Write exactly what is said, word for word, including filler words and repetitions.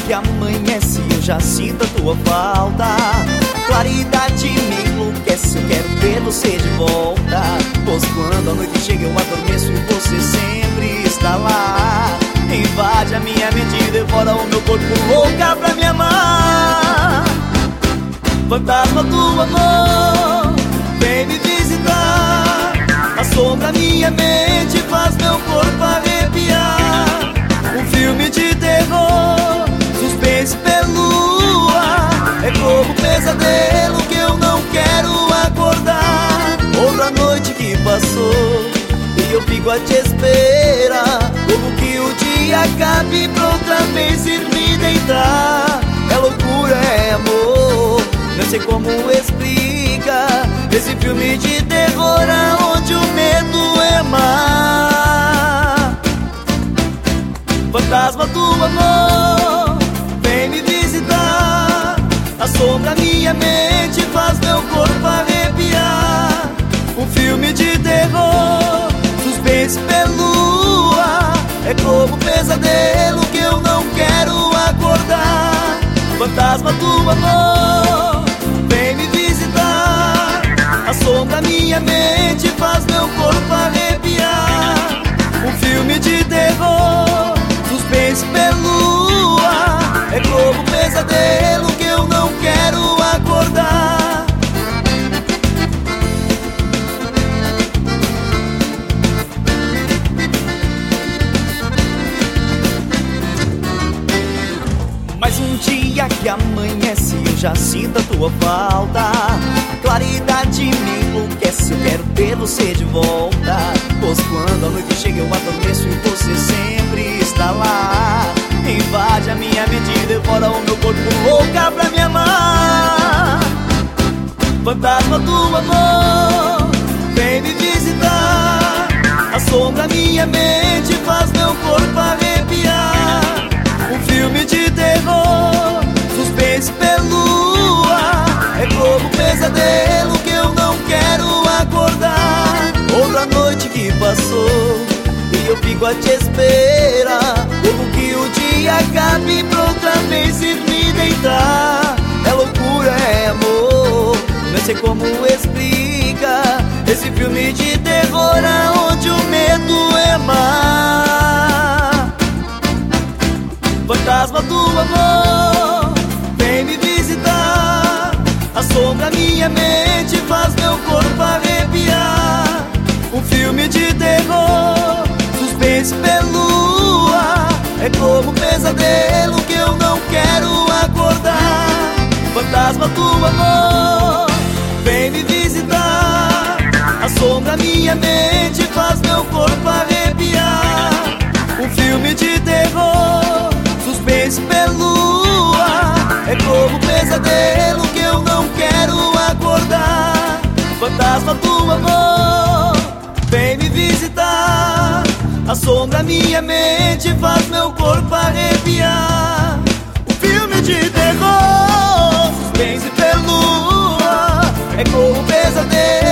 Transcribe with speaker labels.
Speaker 1: que amanhece eu já sinto a tua falta. Claridade me enlouquece, eu quero ter você de volta. Pois quando a noite chega eu adormeço e você sempre está lá. Invade a minha mente e devora o meu corpo, louca pra me amar. Fantasma do amor, vem me visitar. Assombra minha mente, faz meu corpo arrepiar. Um filme de terror, suspense pelo ar. É como um pesadelo que eu não quero acordar. Outra noite que passou e eu fico a te esperar. Como que o dia acabe pra outra vez ir me deitar. É loucura, é amor, não sei como explicar. Esse filme de terror onde o medo é mar. Fantasma do amor, vem me visitar. Assombra minha mente, faz meu corpo arrepiar. Um filme de terror, suspense pelo ar. É como um pesadelo que eu não quero acordar. Fantasma do amor, vem me visitar. Assombra minha mente, faz meu corpo arrepiar. Um filme de terror, suspense pelo ar. É como um pesadelo que eu não quero acordar. Mais um dia que amanhece eu já sinto a tua falta. Claridade me enlouquece, eu quero ter você de volta. Pois quando a noite chega eu adormeço e você sempre está lá. Invade a minha mente e devora o meu corpo, louca pra me amar. Fantasma do amor, vem me visitar. Assombra minha mente, faz meu corpo arrepiar. Um filme de terror, suspense pelo ar. É como um pesadelo que eu não quero acordar. Outra noite que passou e eu fico a te esperar. Como que o dia acabe pra outra vez ir me deitar. É loucura, é amor, não sei como explicar. Esse filme de terror onde o medo é mar. Fantasma do amor, vem me visitar. Assombra minha mente, faz meu corpo arrepiar. Um filme de terror, suspense pelo ar. É como um pesadelo que eu não quero acordar. Fantasma do amor, vem me visitar. Assombra minha mente, faz meu corpo arrepiar. Um filme de terror, suspense pelo ar. É como um pesadelo que eu não quero acordar. Fantasma do amor, vem me visitar. Assombra minha mente, faz meu corpo arrepiar. Um filme de terror, suspense pelo ar. É como um pesadelo